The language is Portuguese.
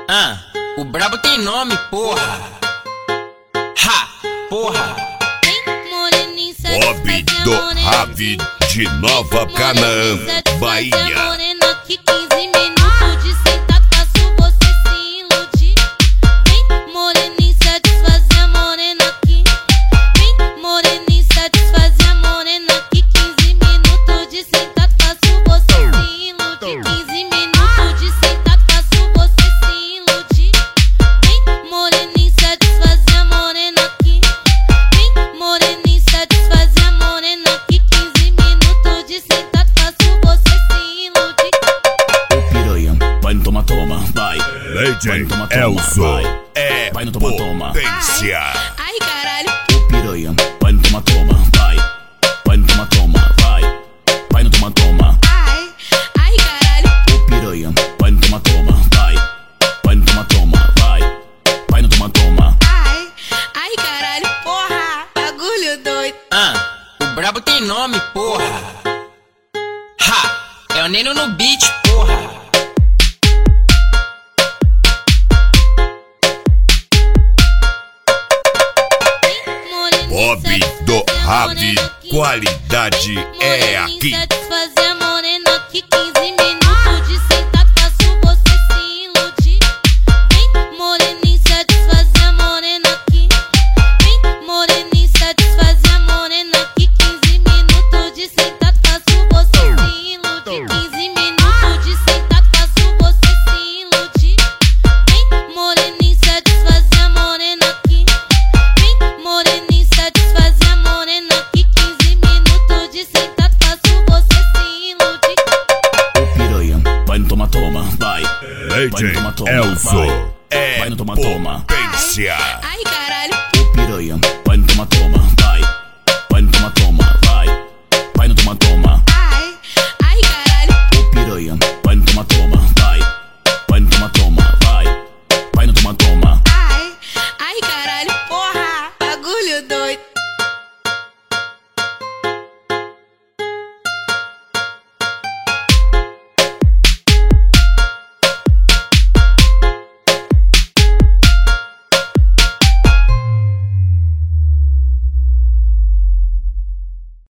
O brabo tem nome, porra. Ha, porra. Bob do Ravi de Nova Canaã, Bahia. Que 15 minutos de sentado faço você se iludir. Vem, moreninha, satisfazer a morena aqui. Vem, moreninha, satisfazer a morena aqui. 15 minutos de sentado faço você se iludir. 15 minutos de sentado faço você se iludir. Vem, moreninha, satisfazer a morena aqui. Vem, moreninha, satisfazer a morena aqui. 15 minutos de sentado faço você se iludir. Vai no toma, toma, vai. DJ Elzo é Vai no toma, toma. potência. Ai, caralho. O piranha, vai no toma, toma, vai. Vai no toma, toma, vai. Vai no toma, toma. Ai, caralho. O piranha, vai no toma, toma, vai. Vai no toma, toma, vai. Vai no toma, toma. Ai, caralho. Porra, bagulho doido. O brabo tem nome, porra. Ha, é o Neno no beat, porra. Bob do Ravi, qualidade é aqui. Satisfazer a morena aqui. 15 minutos de sentado faço você se iludir. Vem, moreninha, satisfazer a morena aqui. Vem, moreninha, satisfazer a morena aqui. 15 minutos de sentado faço você se iludir. 15 minutos de sentado faço você se iludir. Vem, moreninha, satisfazer a morena aqui. Vem, moreninha, satisfazer a morena aqui. 15 minutos de sentado faço você se iludir. O piranha, vai no toma, toma, vai. DJ Vai no toma, toma, Elzo vai. é Vai no toma, toma. potência. Ai, caralho. O piranha, vai no toma, toma, vai. Vai no toma, toma, vai. Vai no toma, toma. Ai, caralho. O piranha, vai no toma, toma, vai. Vai no toma, toma, vai. Vai no toma, toma. Ai, caralho. Porra, bagulho doido.